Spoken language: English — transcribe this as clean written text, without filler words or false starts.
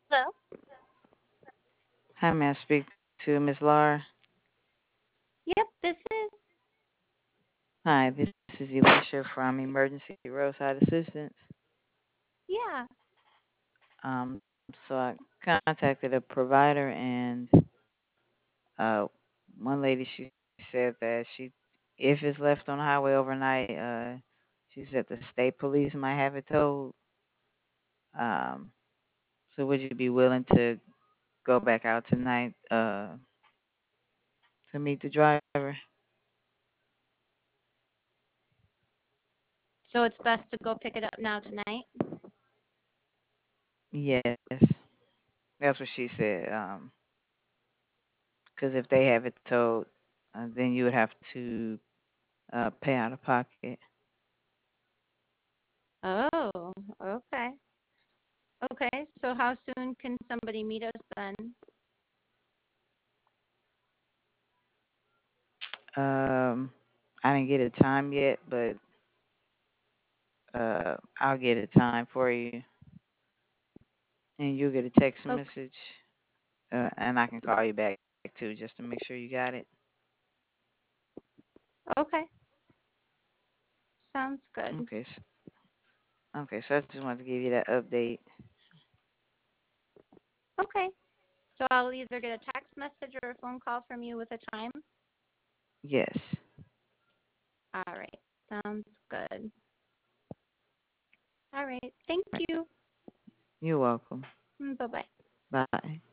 Hello. Hi, may I speak to Miss Laura? Yep, this is. Hi, this is Elisha from Emergency Roadside Assistance. Yeah. So I contacted a provider, and uh, one lady she said that if it's left on the highway overnight, she said the state police might have it towed. Um, so would you be willing to go back out tonight to meet the driver? So it's best to go pick it up now tonight. Yes, that's what she said. Because if they have it towed, then you would have to pay out of pocket. Oh, okay. Okay. So how soon can somebody meet us then? I didn't get a time yet, but I'll get a time for you, and you'll get a text Okay. message, and I can call you back too, just to make sure you got it. Okay. Sounds good. Okay, okay. So I just wanted to give you that update. Okay. So I'll either get a text message or a phone call from you with a time. Yes, All right. Sounds good. All right. Thank right. you. You're welcome. Bye bye. Bye.